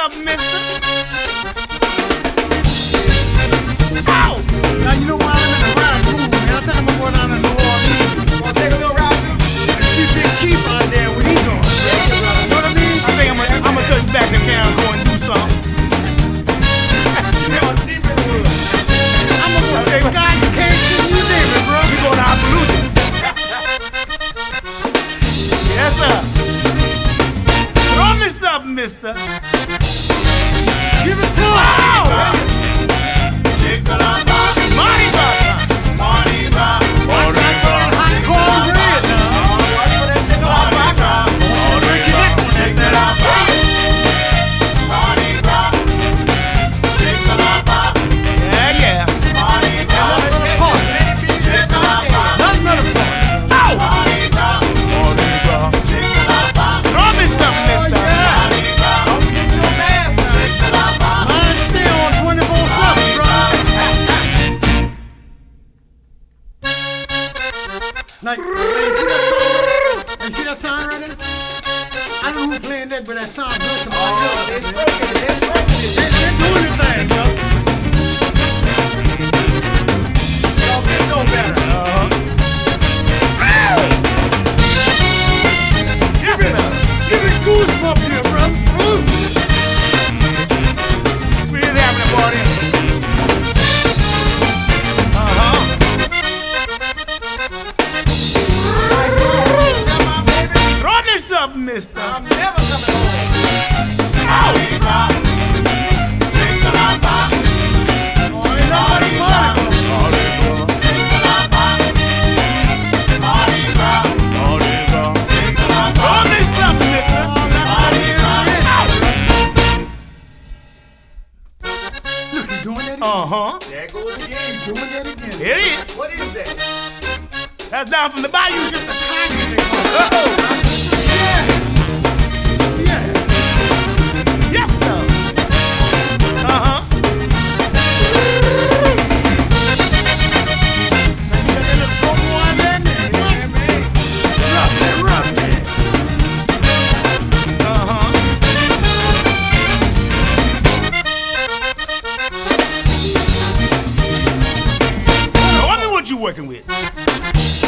something, mister. Ow! Now you know why I'm in the ride mood, man. I think I'm gonna go down to New Orleans. Wanna take a little ride through? See Big Chief out there, what he doing? You know what I mean? I think I'm gonna touch back to Cancun and do something. I'm gonna go to Scott, Can't you name it, bro. We going to Appaloosa. Yes, sir. Throw me something, mister. Give it to him. Wow! Mardi Gras. Watch that turn hot and cold red now. Watch for that shit on my car. Break your neck on that thing. Yeah, yeah. That's another part. Ow! Throw me something, mister. Mine stay on 24/7, bro. Like, you see that sign right there? I don't know who's playing that, but that sign good to my They're stroking it. They're stroking it. They're doing the thing, yo. Y'all can know better. Yes, sir. Give me goosebumps here, bro. Ooh. We is having a party. Throw me something, mister. I'm never coming home. Throw me something, mister. Look, he's doing that again. Uh-huh. There goes again. He's doing that again. It is. What is that? That's down from the bayou. It's a Kanye thing. Uh-oh. Yeah. Yes, sir. Uh-huh. Now you got that little broken one there, man. Yeah, man. Rough, man. Uh-huh. Show me what you working with.